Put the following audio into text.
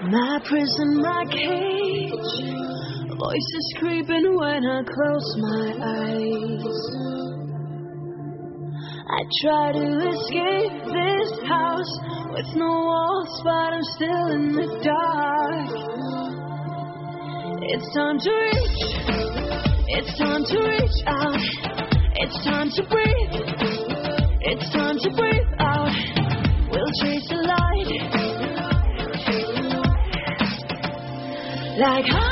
My prison, my cage. Voices creeping when I close my eyes. I try to escape this house with no walls, but I'm still in the dark. It's time to reach. It's time to reach out. It's time to breathe. It's time to breathe out. We'll chase the light. Like